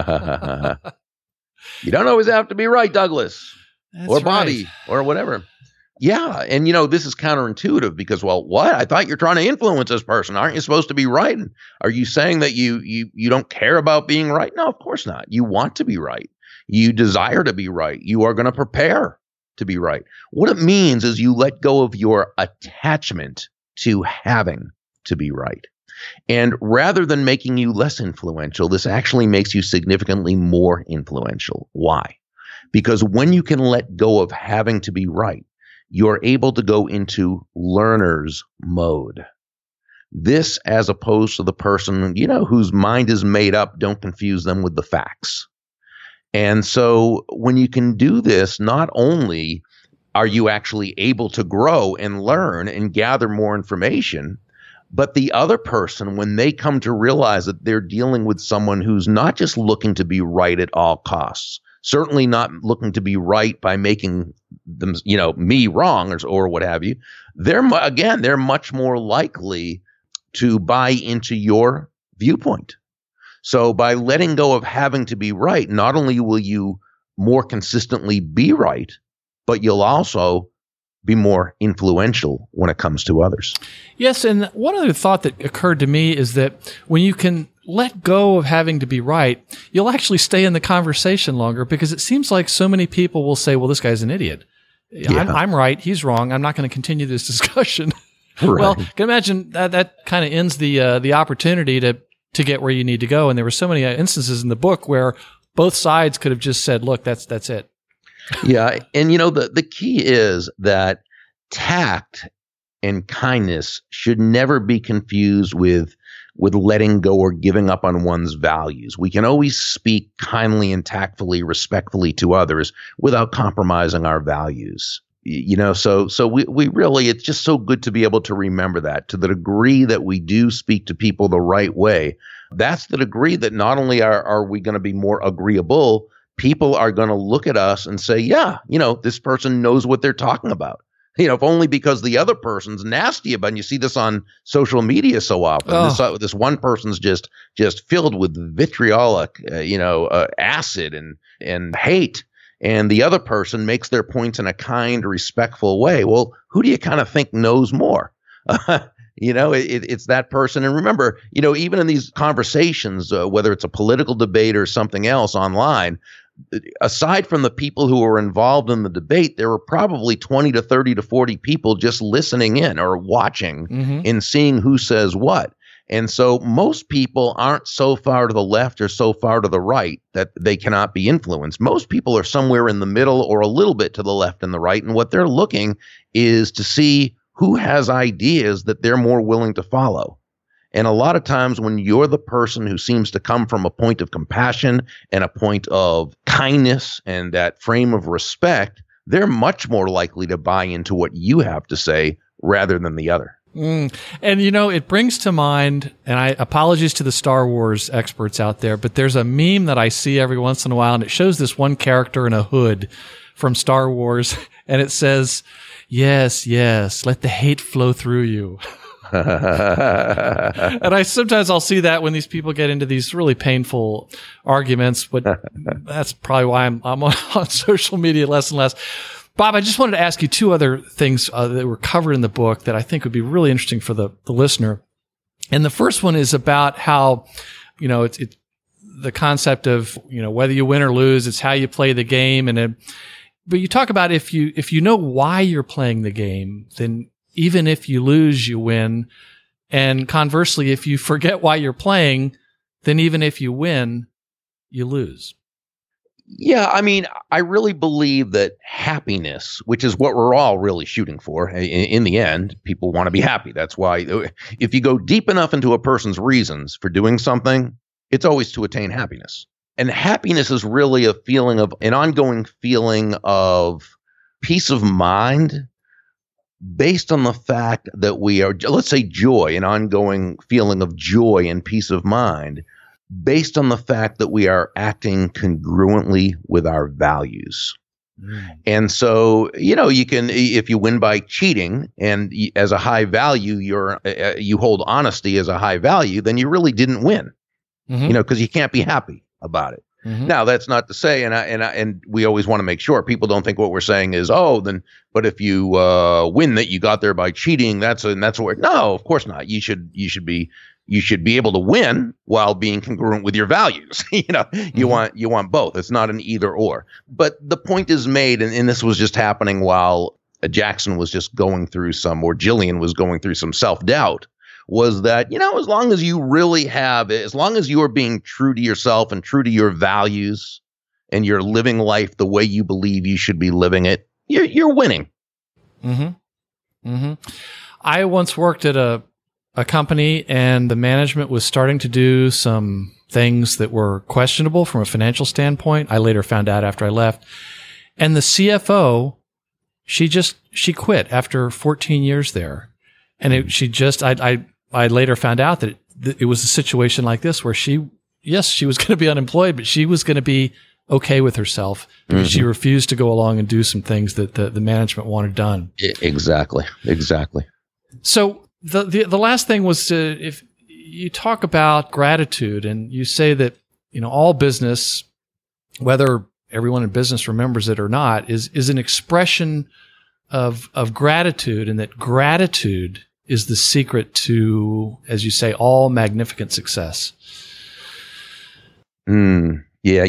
Speaker 2: You don't always have to be right, Douglas.
Speaker 4: That's
Speaker 2: or Bobby,
Speaker 4: right.
Speaker 2: or whatever. Yeah. And, this is counterintuitive because, well, what? I thought you're trying to influence this person. Aren't you supposed to be right? And are you saying that you don't care about being right? No, of course not. You want to be right. You desire to be right. You are going to prepare to be right. What it means is you let go of your attachment to having to be right. And rather than making you less influential, this actually makes you significantly more influential. Why? Because when you can let go of having to be right, you're able to go into learner's mode. This, as opposed to the person, whose mind is made up, don't confuse them with the facts. And so when you can do this, not only are you actually able to grow and learn and gather more information, but the other person, when they come to realize that they're dealing with someone who's not just looking to be right at all costs, certainly not looking to be right by making them, me wrong or what have you, they're much more likely to buy into your viewpoint. So by letting go of having to be right, not only will you more consistently be right, but you'll also be more influential when it comes to others.
Speaker 4: Yes, and one other thought that occurred to me is that when you can let go of having to be right, you'll actually stay in the conversation longer, because it seems like so many people will say, well, this guy's an idiot. Yeah. I'm right. He's wrong. I'm not going to continue this discussion.
Speaker 2: Right.
Speaker 4: Well, can imagine that kind of ends the opportunity to get where you need to go. And there were so many instances in the book where both sides could have just said, look, that's it.
Speaker 2: Yeah. And, the key is that tact and kindness should never be confused with letting go or giving up on one's values. We can always speak kindly and tactfully, respectfully to others without compromising our values. So we really, it's just so good to be able to remember that. To the degree that we do speak to people the right way, that's the degree that not only are we going to be more agreeable, people are going to look at us and say, yeah, this person knows what they're talking about. If only because the other person's nasty about it. And you see this on social media so often. Oh. This one person's just filled with vitriolic, acid and hate. And the other person makes their points in a kind, respectful way. Well, who do you kind of think knows more? It's that person. And remember, even in these conversations, whether it's a political debate or something else online, aside from the people who were involved in the debate, there were probably 20 to 30 to 40 people just listening in or watching and seeing who says what. And so most people aren't so far to the left or so far to the right that they cannot be influenced. Most people are somewhere in the middle or a little bit to the left and the right. And what they're looking is to see who has ideas that they're more willing to follow. And a lot of times when you're the person who seems to come from a point of compassion and a point of kindness and that frame of respect, they're much more likely to buy into what you have to say rather than the other.
Speaker 4: And, it brings to mind, and apologies to the Star Wars experts out there, but there's a meme that I see every once in a while, and it shows this one character in a hood from Star Wars, and it says, yes, let the hate flow through you. And sometimes I'll see that when these people get into these really painful arguments, but that's probably why I'm on social media less and less. Bob, I just wanted to ask you two other things that were covered in the book that I think would be really interesting for the listener. And the first one is about how, it's the concept of, whether you win or lose, it's how you play the game. But you talk about if you know why you're playing the game, then even if you lose, you win. And conversely, if you forget why you're playing, then even if you win, you lose.
Speaker 2: Yeah, I really believe that happiness, which is what we're all really shooting for, in the end, people want to be happy. That's why if you go deep enough into a person's reasons for doing something, it's always to attain happiness. And happiness is really an ongoing feeling of peace of mind based on the fact that we are, let's say joy, an ongoing feeling of joy and peace of mind, based on the fact that we are acting congruently with our values. And so, you can, if you win by cheating and as a high value, you hold honesty as a high value, then you really didn't win, because you can't be happy about it. Now, that's not to say, and we always want to make sure people don't think what we're saying is, but if you win that you got there by cheating, that's where, no, of course not. You should be able to win while being congruent with your values. You want both. It's not an either or. But the point is made, and this was just happening while Jackson was just going through or Jillian was going through some self-doubt, was that, as long as you are being true to yourself and true to your values and you're living life the way you believe you should be living it, you're winning.
Speaker 4: I once worked at a company, and the management was starting to do some things that were questionable from a financial standpoint. I later found out after I left. And the CFO, she quit after 14 years there. And I later found out that it was a situation like this where she was going to be unemployed, but she was going to be okay with herself because she refused to go along and do some things that the management wanted done.
Speaker 2: Exactly.
Speaker 4: So the last thing was if you talk about gratitude, and you say that, all business, whether everyone in business remembers it or not, is an expression of gratitude, and that gratitude is the secret to, as you say, all magnificent success.
Speaker 2: Yeah.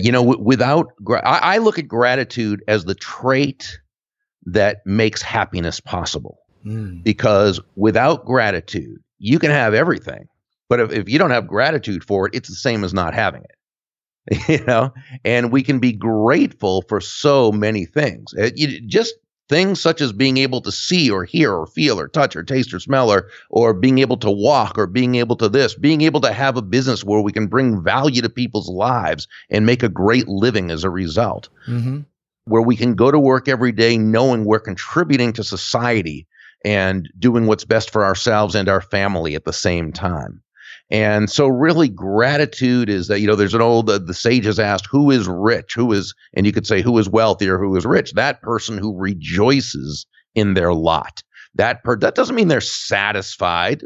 Speaker 2: I look at gratitude as the trait that makes happiness possible. Because without gratitude, you can have everything. But if you don't have gratitude for it, it's the same as not having it. And we can be grateful for so many things. Just things such as being able to see or hear or feel or touch or taste or smell or being able to walk or being able to have a business where we can bring value to people's lives and make a great living as a result. Where we can go to work every day knowing we're contributing to society and doing what's best for ourselves and our family at the same time. And so really gratitude is that, there's an old, the sages asked, who is rich? And you could say, who is wealthy or who is rich? That person who rejoices in their lot. That doesn't mean they're satisfied.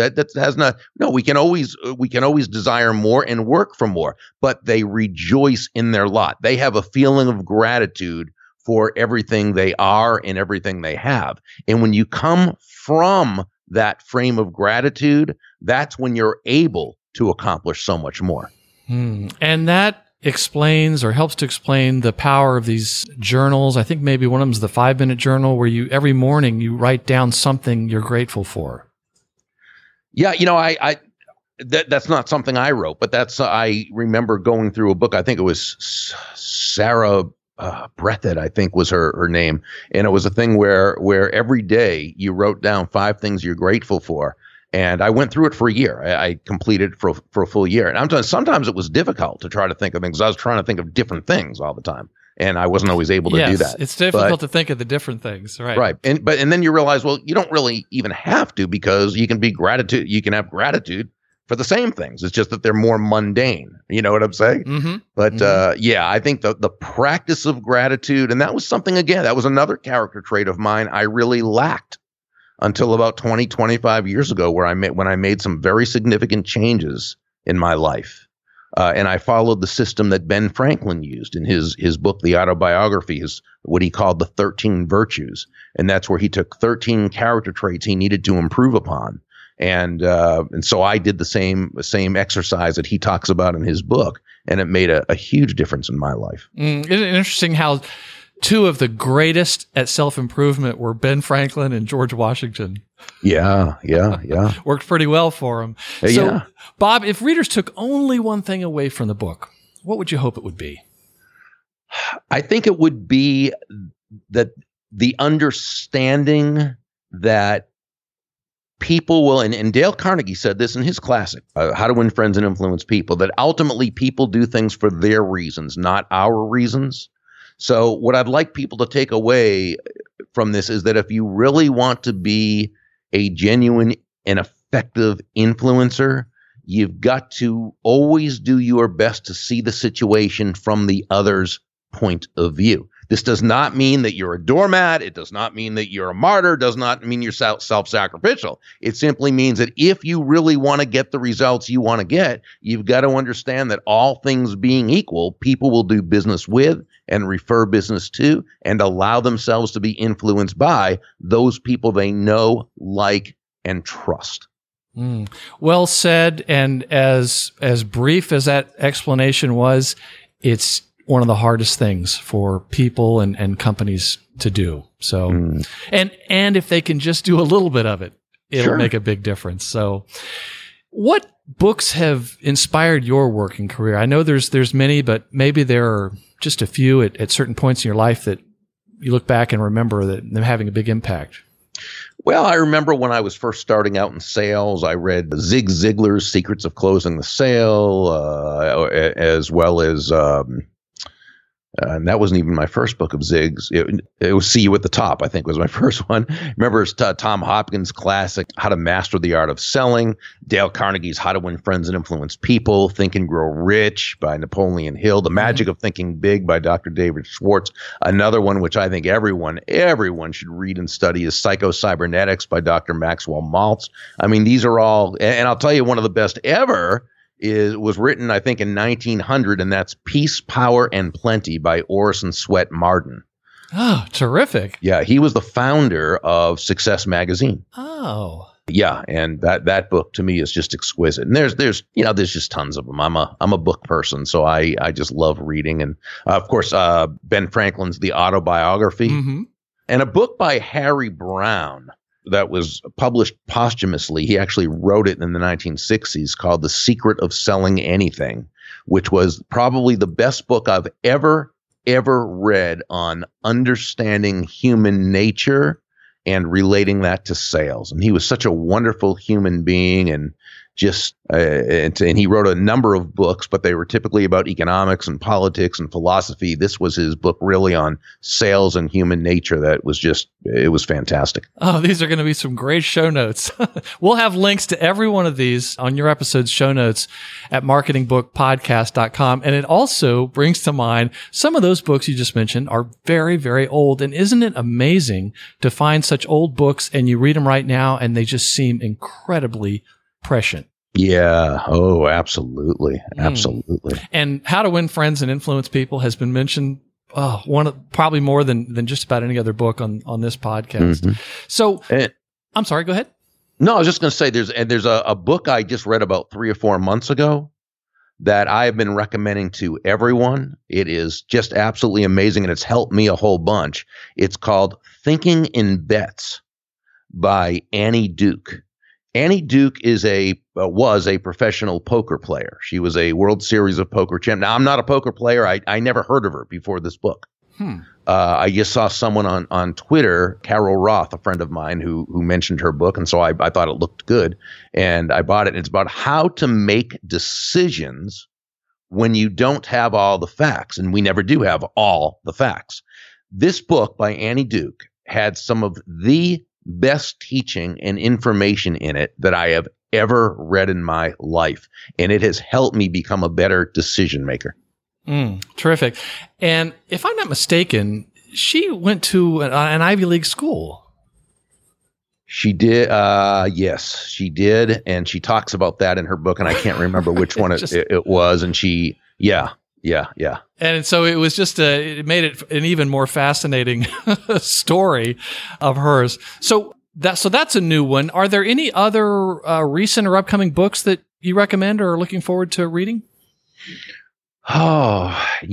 Speaker 2: We can always desire more and work for more, but they rejoice in their lot. They have a feeling of gratitude for everything they are and everything they have. And when you come from that frame of gratitude, that's when you're able to accomplish so much more.
Speaker 4: And that explains or helps to explain the power of these journals. I think maybe one of them is the 5-minute journal where every morning you write down something you're grateful for.
Speaker 2: Yeah. That's not something I wrote, but I remember going through a book. I think it was Sarah Breathed, I think was her name. And it was a thing where every day you wrote down 5 things you're grateful for. And I went through it for a year. I completed it for a full year. And I'm telling you, sometimes it was difficult to try to think of things. I was trying to think of different things all the time. And I wasn't always able to do that.
Speaker 4: It's difficult to think of the different things, right?
Speaker 2: Right. And then you realize, well, you don't really even have to, because you can have gratitude for the same things. It's just that they're more mundane. You know what I'm saying? But I think the practice of gratitude, and that was something, again, that was another character trait of mine I really lacked until about 20, 25 years ago, when I made some very significant changes in my life. And I followed the system that Ben Franklin used in his book, The Autobiography, is what he called the 13 virtues. And that's where he took 13 character traits he needed to improve upon. And so I did the same exercise that he talks about in his book, and it made a huge difference in my life.
Speaker 4: Isn't it interesting how 2 of the greatest at self-improvement were Ben Franklin and George Washington?
Speaker 2: Yeah.
Speaker 4: Worked pretty well for him. So, Bob, if readers took only one thing away from the book, what would you hope it would be?
Speaker 2: I think it would be that the understanding that people will, and Dale Carnegie said this in his classic, How to Win Friends and Influence People, that ultimately people do things for their reasons, not our reasons. So what I'd like people to take away from this is that if you really want to be a genuine and effective influencer, you've got to always do your best to see the situation from the other's point of view. This does not mean that you're a doormat. It does not mean that you're a martyr. It does not mean you're self-sacrificial. It simply means that if you really want to get the results you want to get, you've got to understand that all things being equal, people will do business with and refer business to and allow themselves to be influenced by those people they know, like, and trust.
Speaker 4: Well said. And as brief as that explanation was, it's one of the hardest things for people and companies to do. So, and if they can just do a little bit of it, it'll make a big difference. So what books have inspired your working career? I know there's many, but maybe there are just a few at certain points in your life that you look back and remember that them having a big impact.
Speaker 2: Well, I remember when I was first starting out in sales, I read Zig Ziglar's Secrets of Closing the Sale, as well as, and that wasn't even my first book of Zig's. It was See You at the Top, I think was my first one. Remember Tom Hopkins' classic, How to Master the Art of Selling, Dale Carnegie's How to Win Friends and Influence People, Think and Grow Rich by Napoleon Hill, The Magic of Thinking Big by Dr. David Schwartz. Another one, which I think everyone should read and study, is Psycho-Cybernetics by Dr. Maxwell Maltz. I mean, these are all, and I'll tell you, one of the best ever was written, I think, in 1900, and that's Peace, Power, and Plenty by Orison Swett Marden.
Speaker 4: Oh, terrific.
Speaker 2: Yeah, he was the founder of Success Magazine.
Speaker 4: Oh.
Speaker 2: Yeah, and that book to me is just exquisite. And there's just tons of them. I'm a book person, so I just love reading. And of course, Ben Franklin's The Autobiography, and a book by Harry Brown that was published posthumously. He actually wrote it in the 1960s, called The Secret of Selling Anything, which was probably the best book I've ever read on understanding human nature and relating that to sales. And he was such a wonderful human being, and just and he wrote a number of books, but they were typically about economics and politics and philosophy. This was his book really on sales and human nature. It was fantastic.
Speaker 4: Oh, these are going to be some great show notes. We'll have links to every one of these on your episode's show notes at marketingbookpodcast.com. And it also brings to mind some of those books you just mentioned are very, very old. And isn't it amazing to find such old books and you read them right now and they just seem incredibly prescient?
Speaker 2: Yeah. Oh, absolutely. Absolutely.
Speaker 4: And How to Win Friends and Influence People has been mentioned probably more than just about any other book on this podcast. So I'm sorry, go ahead.
Speaker 2: No, I was just going to say there's a book I just read about 3 or 4 months ago that I have been recommending to everyone. It is just absolutely amazing, and it's helped me a whole bunch. It's called Thinking in Bets by Annie Duke. Annie Duke was a professional poker player. She was a World Series of Poker champ. Now, I'm not a poker player. I never heard of her before this book. I just saw someone on Twitter, Carol Roth, a friend of mine, who mentioned her book, and so I thought it looked good, and I bought it. And it's about how to make decisions when you don't have all the facts, and we never do have all the facts. This book by Annie Duke had some of the best teaching and information in it that I have ever read in my life. And it has helped me become a better decision maker.
Speaker 4: Terrific. And if I'm not mistaken, she went to an Ivy League school.
Speaker 2: She did. Yes, she did. And she talks about that in her book. And I can't remember which one it was. And yeah.
Speaker 4: And so it was just it made it an even more fascinating story of hers. So that's a new one. Are there any other recent or upcoming books that you recommend or are looking forward to reading?
Speaker 2: Oh,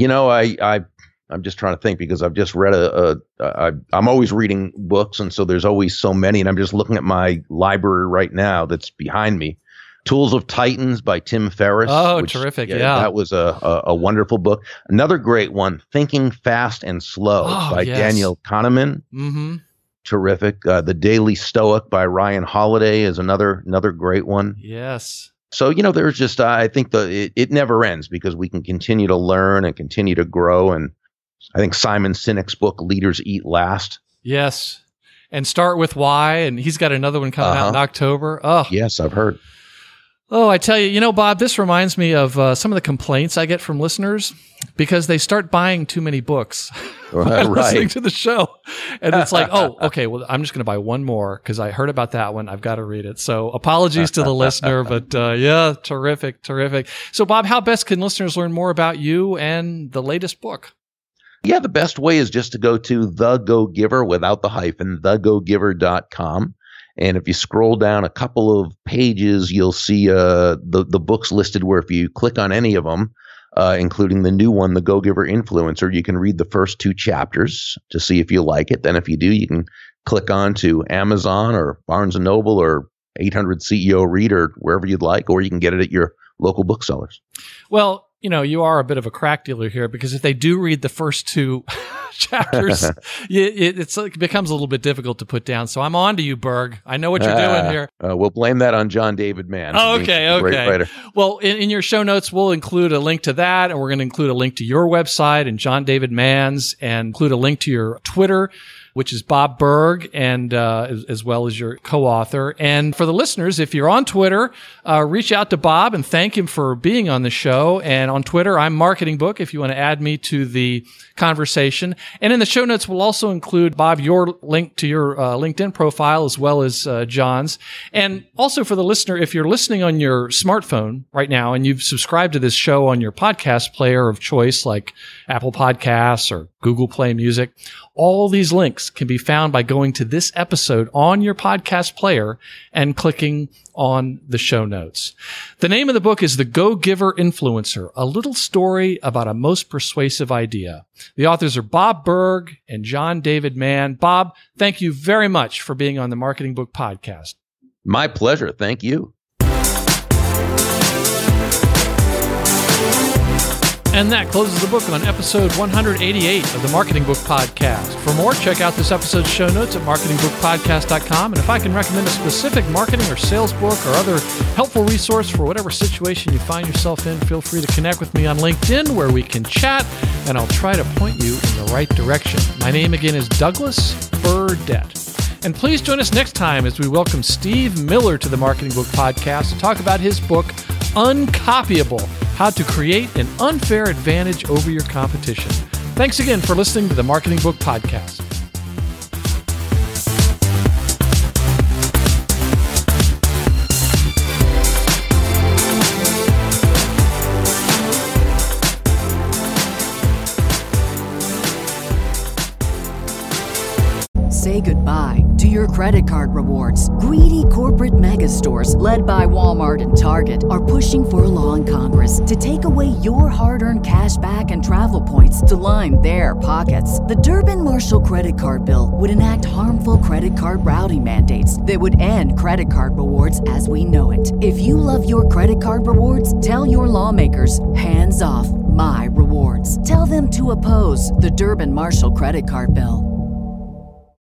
Speaker 2: I'm just trying to think, because I've just read I'm always reading books, and so there's always so many, and I'm just looking at my library right now that's behind me. Tools of Titans by Tim Ferriss.
Speaker 4: Oh, terrific. Yeah.
Speaker 2: That was a wonderful book. Another great one, Thinking Fast and Slow by Daniel Kahneman. Terrific. The Daily Stoic by Ryan Holiday is another great one.
Speaker 4: Yes.
Speaker 2: So, there's just, I think it never ends, because we can continue to learn and continue to grow. And I think Simon Sinek's book, Leaders Eat Last,
Speaker 4: Yes. And Start With Why, and he's got another one coming out in October. Oh,
Speaker 2: yes, I've heard.
Speaker 4: Oh, I tell you, Bob, this reminds me of some of the complaints I get from listeners because they start buying too many books by listening to the show. And it's like, oh, okay, well, I'm just going to buy one more because I heard about that one. I've got to read it. So apologies to the listener, but yeah, terrific. So, Bob, how best can listeners learn more about you and the latest book?
Speaker 2: Yeah, the best way is just to go to The Go Giver without the hyphen, thegogiver.com. And if you scroll down a couple of pages, you'll see the books listed where if you click on any of them, including the new one, The Go Giver Influencer, you can read the first 2 chapters to see if you like it. Then if you do, you can click on to Amazon or Barnes & Noble or 800 CEO Read or wherever you'd like, or you can get it at your local booksellers.
Speaker 4: Well, you are a bit of a crack dealer here because if they do read the first 2 chapters, it becomes a little bit difficult to put down. So I'm on to you, Berg. I know what you're doing here.
Speaker 2: We'll blame that on John David Mann.
Speaker 4: Oh, okay. Well, in your show notes, we'll include a link to that, and we're going to include a link to your website and John David Mann's, and include a link to your Twitter, which is Bob Berg, and as well as your co-author. And for the listeners, if you're on Twitter, reach out to Bob and thank him for being on the show. And on Twitter, I'm Marketing Book if you want to add me to the conversation. And in the show notes, we'll also include, Bob, your link to your LinkedIn profile as well as John's. And also for the listener, if you're listening on your smartphone right now and you've subscribed to this show on your podcast player of choice like Apple Podcasts or Google Play Music, all these links can be found by going to this episode on your podcast player and clicking on the show notes. The name of the book is The Go Giver Influencer, a little story about a most persuasive idea. The authors are Bob Berg and John David Mann. Bob, thank you very much for being on the Marketing Book Podcast.
Speaker 2: My pleasure. Thank you.
Speaker 4: And that closes the book on episode 188 of the Marketing Book Podcast. For more, check out this episode's show notes at marketingbookpodcast.com. And if I can recommend a specific marketing or sales book or other helpful resource for whatever situation you find yourself in, feel free to connect with me on LinkedIn where we can chat, and I'll try to point you in the right direction. My name again is Douglas Burdett. And please join us next time as we welcome Steve Miller to the Marketing Book Podcast to talk about his book, Uncopyable: How to Create an Unfair Advantage Over Your Competition. Thanks again for listening to the Marketing Book Podcast.
Speaker 1: Say goodbye to your credit card rewards. Greedy corporate mega stores, led by Walmart and Target, are pushing for a law in Congress to take away your hard-earned cash back and travel points to line their pockets. The Durbin-Marshall credit card bill would enact harmful credit card routing mandates that would end credit card rewards as we know it. If you love your credit card rewards, tell your lawmakers, hands off my rewards. Tell them to oppose the Durbin-Marshall credit card bill.